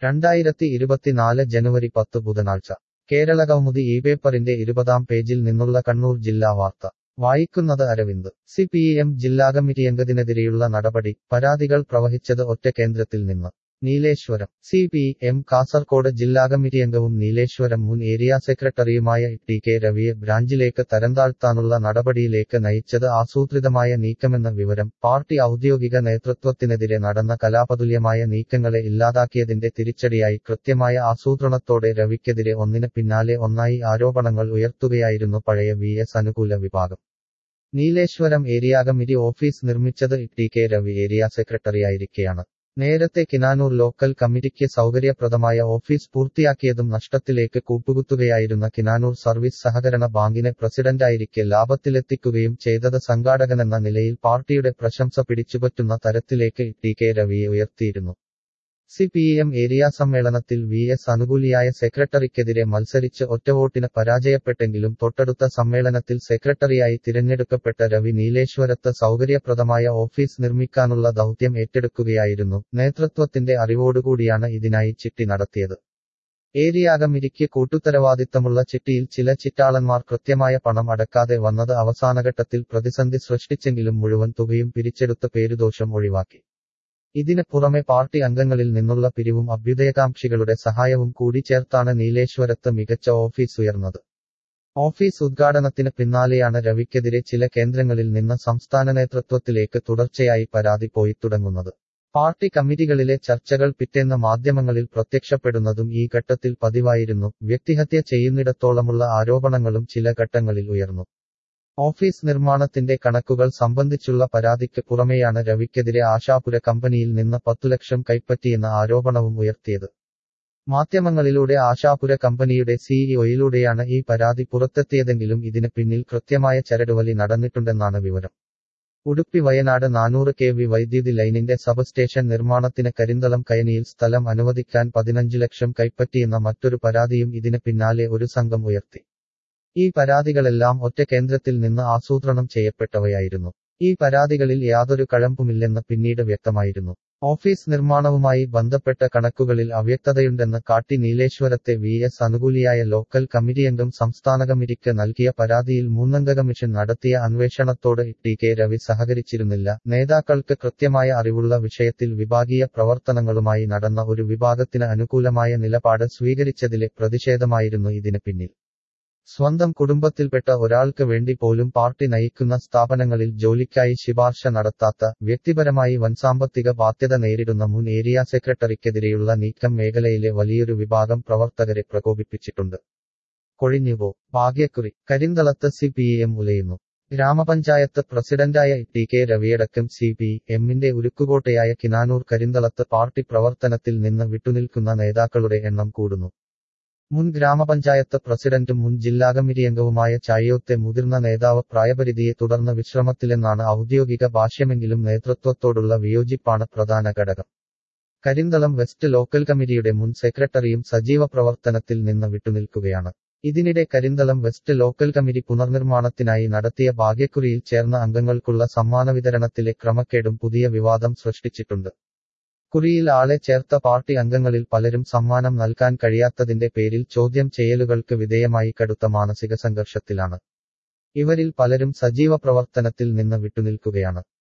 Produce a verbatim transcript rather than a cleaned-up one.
രണ്ടായിരത്തി ഇരുപത്തിനാല് ജനുവരി പത്ത് ബുധനാഴ്ച കേരളകൗമുദി ഈ പേപ്പറിന്റെ ഇരുപതാം പേജിൽ നിന്നുള്ള കണ്ണൂർ ജില്ലാ വാർത്ത വായിക്കുന്നത് അരവിന്ദ്. സി പി എം ജില്ലാ കമ്മിറ്റിയംഗത്തിനെതിരെയുള്ള നടപടി, പരാതികൾ പ്രവഹിച്ചത് ഒറ്റ കേന്ദ്രത്തിൽ നിന്ന്. Nileshwaram. C P M Kasaragod ജില്ലാ കമ്മിറ്റിയംഗവും നീലേശ്വരം മുൻ ഏരിയ സെക്രട്ടറിയുമായ ടി കെ രവിയെ ബ്രാഞ്ചിലേക്ക് തരംതാഴ്ത്താനുള്ള നടപടിയിലേക്ക് നയിച്ചത് ആസൂത്രിതമായ നീക്കമെന്ന വിവരം. പാർട്ടി ഔദ്യോഗിക നേതൃത്വത്തിനെതിരെ നടന്ന കലാപതുല്യമായ നീക്കങ്ങളെ ഇല്ലാതാക്കിയതിന്റെ തിരിച്ചടിയായി കൃത്യമായ ആസൂത്രണത്തോടെ രവിക്കെതിരെ ഒന്നിന് പിന്നാലെ ഒന്നായി ആരോപണങ്ങൾ ഉയർത്തുകയായിരുന്നു പഴയ വി എസ് അനുകൂല വിഭാഗം. നീലേശ്വരം ഏരിയ കമ്മിറ്റി ഓഫീസ് നിർമ്മിച്ചത് ടി കെ രവി ഏരിയ സെക്രട്ടറിയായിരിക്കെയാണ്. നേരത്തെ കിനാനൂർ ലോക്കൽ കമ്മിറ്റിക്ക് സൗകര്യപ്രദമായ ഓഫീസ് പൂർത്തിയാക്കിയതും നഷ്ടത്തിലേക്ക് കൂപ്പുകുത്തുകയായിരുന്ന കിനാനൂർ സർവീസ് സഹകരണ ബാങ്കിനെ പ്രസിഡന്റായിരിക്കെ ലാഭത്തിലെത്തിക്കുകയും ചെയ്തത് സംഘാടകനെന്ന നിലയിൽ പാർട്ടിയുടെ പ്രശംസ പിടിച്ചുപറ്റുന്ന തരത്തിലേക്ക് ടി കെ രവിയെ ഉയർത്തിയിരുന്നു. സി പി എം ഏരിയ സമ്മേളനത്തിൽ വി എസ് അനുകൂലിയായ സെക്രട്ടറിക്കെതിരെ മത്സരിച്ച് ഒറ്റവോട്ടിന് പരാജയപ്പെട്ടെങ്കിലും തൊട്ടടുത്ത സമ്മേളനത്തിൽ സെക്രട്ടറിയായി തിരഞ്ഞെടുക്കപ്പെട്ട രവി നീലേശ്വരത്ത് സൗകര്യപ്രദമായ ഓഫീസ് നിർമ്മിക്കാനുള്ള ദൗത്യം ഏറ്റെടുക്കുകയായിരുന്നു. നേതൃത്വത്തിന്റെ അറിവോടുകൂടിയാണ് ഇതിനായി ചിട്ടി നടത്തിയത്. ഏരിയ കമ്മിറ്റിക്ക് കൂട്ടുത്തരവാദിത്തമുള്ള ചിട്ടിയിൽ ചില ചിറ്റാളന്മാർ കൃത്യമായ പണം അടക്കാതെ വന്നത് അവസാനഘട്ടത്തിൽ പ്രതിസന്ധി സൃഷ്ടിച്ചെങ്കിലും മുഴുവൻ തുകയും പിരിച്ചെടുത്ത പേരുദോഷം ഒഴിവാക്കി. ഇതിന് പുറമെ പാർട്ടി അംഗങ്ങളിൽ നിന്നുള്ള പിരിവും അഭ്യുദയകാംക്ഷികളുടെ സഹായവും കൂടി ചേർത്താണ് നീലേശ്വരത്ത് മികച്ച ഓഫീസ് ഉയർന്നത്. ഓഫീസ് ഉദ്ഘാടനത്തിന് പിന്നാലെയാണ് രവിക്കെതിരെ ചില കേന്ദ്രങ്ങളിൽ നിന്ന് സംസ്ഥാന നേതൃത്വത്തിലേക്ക് തുടർച്ചയായി പരാതി പോയി തുടങ്ങുന്നത്. പാർട്ടി കമ്മിറ്റികളിലെ ചർച്ചകൾ പിറ്റേന്ന് മാധ്യമങ്ങളിൽ പ്രത്യക്ഷപ്പെടുന്നതും ഈ ഘട്ടത്തിൽ പതിവായിരുന്നു. വ്യക്തിഹത്യ ചെയ്യുന്നിടത്തോളമുള്ള ആരോപണങ്ങളും ചില ഘട്ടങ്ങളിൽ ഉയർന്നു. ഓഫീസ് നിർമ്മാണത്തിന്റെ കണക്കുകൾ സംബന്ധിച്ചുള്ള പരാതിക്ക് പുറമെയാണ് രവിക്കെതിരെ ആശാപുര കമ്പനിയിൽ നിന്ന് പത്തു ലക്ഷം കൈപ്പറ്റിയെന്ന ആരോപണവും ഉയർത്തിയത്. മാധ്യമങ്ങളിലൂടെ ആശാപുര കമ്പനിയുടെ സിഇഒയിലൂടെയാണ് ഈ പരാതി പുറത്തെത്തിയതെങ്കിലും ഇതിന് പിന്നിൽ കൃത്യമായ ചരടുവലി നടന്നിട്ടുണ്ടെന്നാണ് വിവരം. ഉടുപ്പി വയനാട് നാനൂറ് കെ വി വൈദ്യുതി ലൈനിന്റെ സബ് സ്റ്റേഷൻ നിർമ്മാണത്തിന് കരിന്തളം കയനിയിൽ സ്ഥലം അനുവദിക്കാൻ പതിനഞ്ചു ലക്ഷം കൈപ്പറ്റിയെന്ന മറ്റൊരു പരാതിയും ഇതിന് പിന്നാലെ ഒരു സംഘം ഉയർത്തി. ഈ പരാതികളെല്ലാം ഒറ്റ കേന്ദ്രത്തിൽ നിന്ന് ആസൂത്രണം ചെയ്യപ്പെട്ടവയായിരുന്നു. ഈ പരാതികളിൽ യാതൊരു കഴമ്പുമില്ലെന്ന് പിന്നീട് വ്യക്തമായിരുന്നു. ഓഫീസ് നിർമ്മാണവുമായി ബന്ധപ്പെട്ട കണക്കുകളിൽ അവ്യക്തതയുണ്ടെന്ന് കാട്ടി നീലേശ്വരത്തെ വി എസ് അനുകൂലിയായ ലോക്കൽ കമ്മിറ്റിയംഗം സംസ്ഥാന കമ്മിറ്റിക്ക് നൽകിയ പരാതിയിൽ മൂന്നംഗ കമ്മീഷൻ നടത്തിയ അന്വേഷണത്തോട് ടി കെ രവി സഹകരിച്ചിരുന്നില്ല. നേതാക്കൾക്ക് കൃത്യമായ അറിവുള്ള വിഷയത്തിൽ വിഭാഗീയ പ്രവർത്തനങ്ങളുമായി നടന്ന ഒരു വിഭാഗത്തിന് അനുകൂലമായ നിലപാട് സ്വീകരിച്ചതിലെ പ്രതിഷേധമായിരുന്നു ഇതിന് പിന്നിൽ. സ്വന്തം കുടുംബത്തിൽപ്പെട്ട ഒരാൾക്ക് വേണ്ടി പോലും പാർട്ടി നയിക്കുന്ന സ്ഥാപനങ്ങളിൽ ജോലിക്കായി ശുപാർശ നടത്താത്ത, വ്യക്തിപരമായി വൻസാമ്പത്തിക ബാധ്യത നേരിടുന്ന മുൻ ഏരിയ സെക്രട്ടറിക്കെതിരെയുള്ള നീക്കം മേഖലയിലെ വലിയൊരു വിഭാഗം പ്രവർത്തകരെ പ്രകോപിപ്പിച്ചിട്ടുണ്ട്. കൊഴിഞ്ഞുപോ. ഭാഗ്യക്കുറി. കരിന്തളത്ത് സി പി എം ഉലയുന്നു. ഗ്രാമപഞ്ചായത്ത് പ്രസിഡന്റായ ടി കെ രവിയടക്കം സി പി എമ്മിന്റെ ഉരുക്കുകോട്ടയായ കിനാനൂർ കരിന്തളത്ത് പാർട്ടി പ്രവർത്തനത്തിൽ നിന്ന് വിട്ടുനിൽക്കുന്ന നേതാക്കളുടെ എണ്ണം കൂടുന്നു. മുൻ ഗ്രാമപഞ്ചായത്ത് പ്രസിഡന്റും മുൻ ജില്ലാ കമ്മിറ്റിയംഗവുമായ ചായോത്തെ മുതിർന്ന നേതാവ് പ്രായപരിധിയെ തുടർന്ന് വിശ്രമത്തിലെന്നാണ് ഔദ്യോഗിക ഭാഷ്യമെങ്കിലും നേതൃത്വത്തോടുള്ള വിയോജിപ്പാണ് പ്രധാന ഘടകം. കരിന്തളം വെസ്റ്റ് ലോക്കൽ കമ്മിറ്റിയുടെ മുൻ സെക്രട്ടറിയും സജീവ പ്രവർത്തനത്തിൽ നിന്ന് വിട്ടുനിൽക്കുകയാണ്. ഇതിനിടെ കരിന്തളം വെസ്റ്റ് ലോക്കൽ കമ്മിറ്റി പുനർനിർമ്മാണത്തിനായി നടത്തിയ ഭാഗ്യക്കുറിയിൽ ചേർന്ന അംഗങ്ങൾക്കുള്ള സമ്മാന വിതരണത്തിലെ ക്രമക്കേടും പുതിയ വിവാദം സൃഷ്ടിച്ചിട്ടുണ്ട്. കുറിയിൽ ആളെ ചേർത്ത പാർട്ടി അംഗങ്ങളിൽ പലരും സമ്മാനം നൽകാൻ കഴിയാത്തതിന്റെ പേരിൽ ചോദ്യം ചെയ്യലുകൾക്ക് വിധേയമായി കടുത്ത മാനസിക സംഘർഷത്തിലാണ്. ഇവരിൽ പലരും സജീവ പ്രവർത്തനത്തിൽ നിന്ന് വിട്ടുനിൽക്കുകയാണ്.